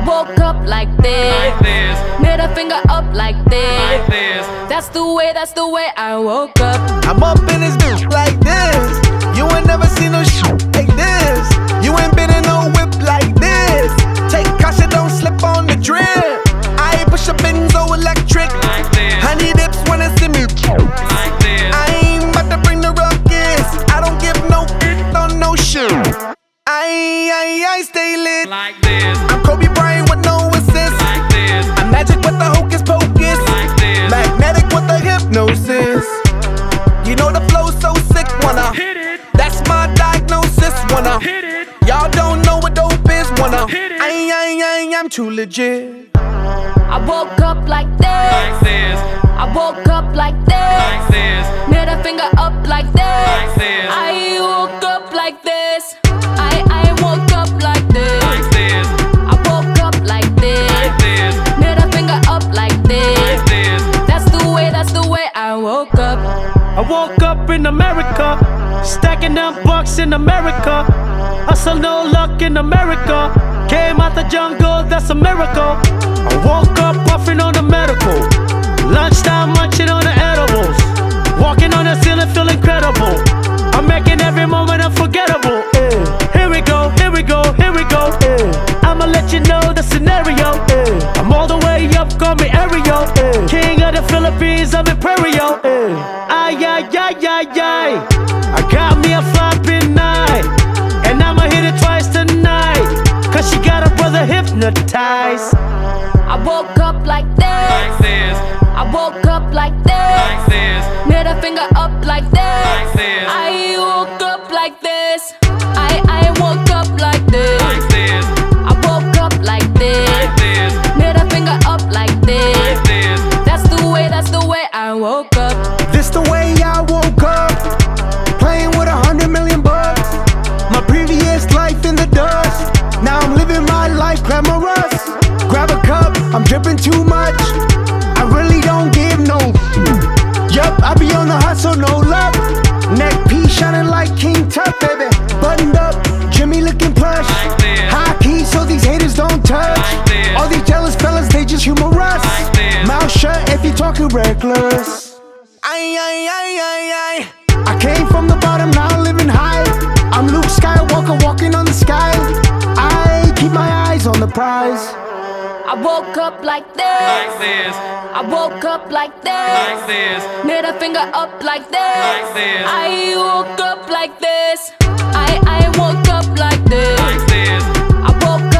woke up like this. Middle finger up like this. That's the way I woke up. I'm up in this bitch like this. You ain't never seen no shit like this. You ain't been in no whip like this. Take caution, don't slip on the drip. I push a Benzo electric. Honey dips when they see me. I ain't about to bring the ruckus. I don't give no on no shit. I stay lit Like this. I'm Kobe Bryant with no assist. Like this. I'm magic with the hocus pocus. Like this. Magnetic with the hypnosis. You know the flow so sick, wanna Hit it. that's my diagnosis, wanna Hit it. y'all don't know what dope is, wanna Hit it. I'm too legit. I woke up like this. Like this. I woke up like this. Like this. Middle finger up like this. Like this. I woke up like this. I woke up like this. Like this. I woke up like this. Like this. Middle finger up like this. Like this. That's the way I woke up. I woke up in America, stacking them bucks in America. Hustle no luck in America. Came out the jungle, that's a miracle. I woke up puffing on the medical. Lunchtime munching on the edibles. Walking on the ceiling, feel incredible. I'm making every moment unforgettable. Here we go, here we go, here we go. I'ma let you know the scenario. I'm all the way up, call me Ariel. King of the Philippines, I'm Imperial. Ay, ay, ay, ay, ay. I got me a flopping night. And I'ma hit it twice tonight. Cause she got her brother hypnotized. I woke up like this. Like this. I woke up like this. Like this. Middle finger up like this. Like this. I woke up like this. I woke up like this. Like this. I woke up like this. Like this. Middle finger up like this. Like this. That's the way I woke up. This the way I woke up, playing with 100 million bucks. My previous life in the dust. Now I'm living my life glamorous. Grab a cup, I'm dripping too much. I really don't give no. Yup, I be on the hustle, no luck. Neck piece shining like King Tut, baby. Buttoned up, Jimmy looking plush. Like this. High key, so these haters don't touch. Like this. All these jealous fellas, they just humorous. Like this. Mouth shut if you talking reckless. I came from the bottom, now living high. I'm Luke Skywalker walking on the sky. I keep my eyes on the prize. I woke up like this. Like this. I woke up like this. Like this. Middle finger up like this. Like this. I woke up like this. I woke up like this. Like this. I woke